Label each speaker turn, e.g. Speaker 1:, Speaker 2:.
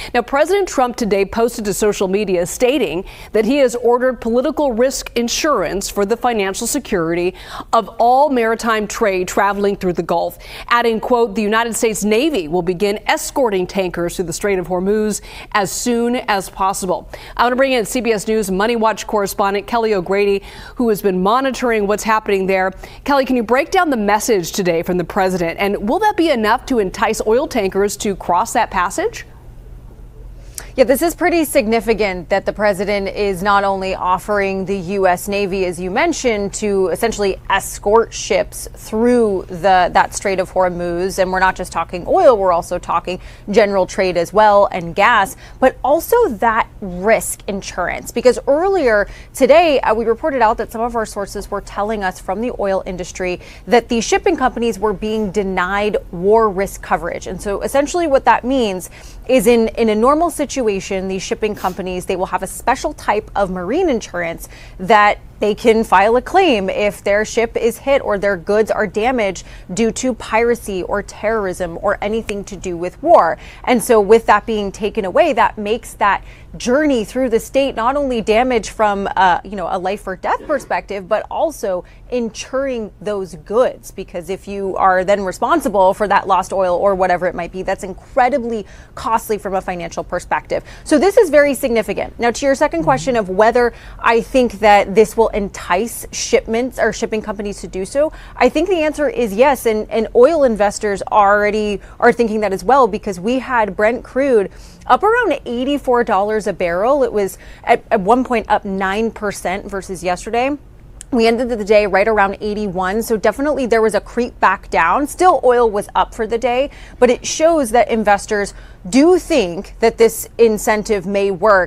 Speaker 1: Now, President Trump today posted to social media stating that he has ordered political risk insurance for the financial security of all maritime trade traveling through the Gulf, adding, quote, the United States Navy will begin escorting tankers through the Strait of Hormuz as soon as possible. I want to bring in CBS News Money Watch correspondent Kelly O'Grady, who has been monitoring what's happening there. Kelly, can you break down the message today from the president, and will that be enough to entice oil tankers to cross that passage?
Speaker 2: Yeah, this is pretty significant that the president is not only offering the U.S. Navy, as you mentioned, to essentially escort ships through that Strait of Hormuz. And we're not just talking oil, we're also talking general trade as well and gas, but also that risk insurance. Because earlier today, we reported out that some of our sources were telling us from the oil industry that the shipping companies were being denied war risk coverage. And so essentially what that means is in a normal situation, these shipping companies, they will have a special type of marine insurance that they can file a claim if their ship is hit or their goods are damaged due to piracy or terrorism or anything to do with war. And so with that being taken away, that makes that journey through the state not only damage from a life or death perspective, but also insuring those goods. Because if you are then responsible for that lost oil or whatever it might be, that's incredibly costly from a financial perspective. So this is very significant. Now, to your second question of whether I think that this will entice shipments or shipping companies to do so, I think the answer is yes. And oil investors already are thinking that as well, because we had Brent crude up around $84 a barrel. It was at one point up 9% versus yesterday. We ended the day right around 81. So definitely there was a creep back down. Still, oil was up for the day, but it shows that investors do think that this incentive may work.